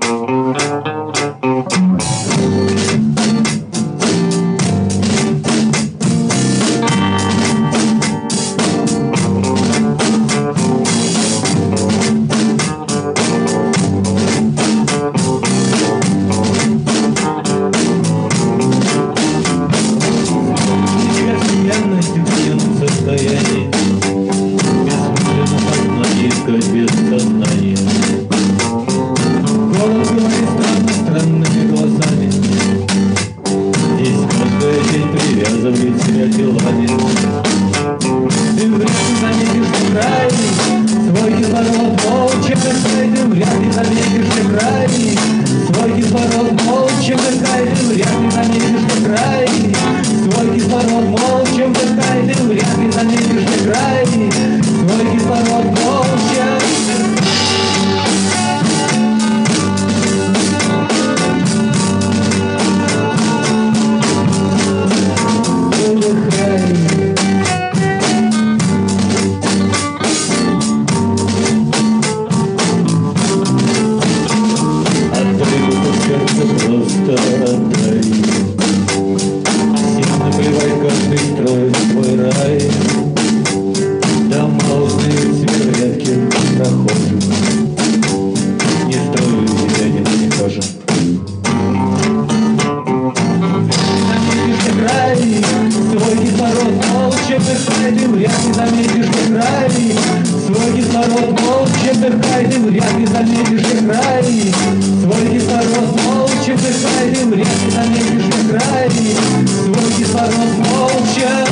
Без сознания. Город говорит странными глазами. Здесь каждый день привязывает себя делами. Ты вряд ли заметишь ты край, свой кислород молча вдыхай, ты вряд ли заметишь ты край, свой кислород молча вдыхай, ты вряд ли заметишь ты край, свой кислород молча вдыхай, ты вряд ли заметишь ты край, свой кислород молча. Просто отдай. Всем наплевать, каждый строит свой рай. Дома узнают себе редким прохожим. Не строю себя не тоже. Заметишь ты край, свой кислород молча вдыхай, ты вряд ли заметишь ты край. Свой кислород молча вдыхай, ты вряд ли заметишь ты край. Свой кислород молча вдыхай, ты вряд ли заметишь ты край. Свой кислород молча.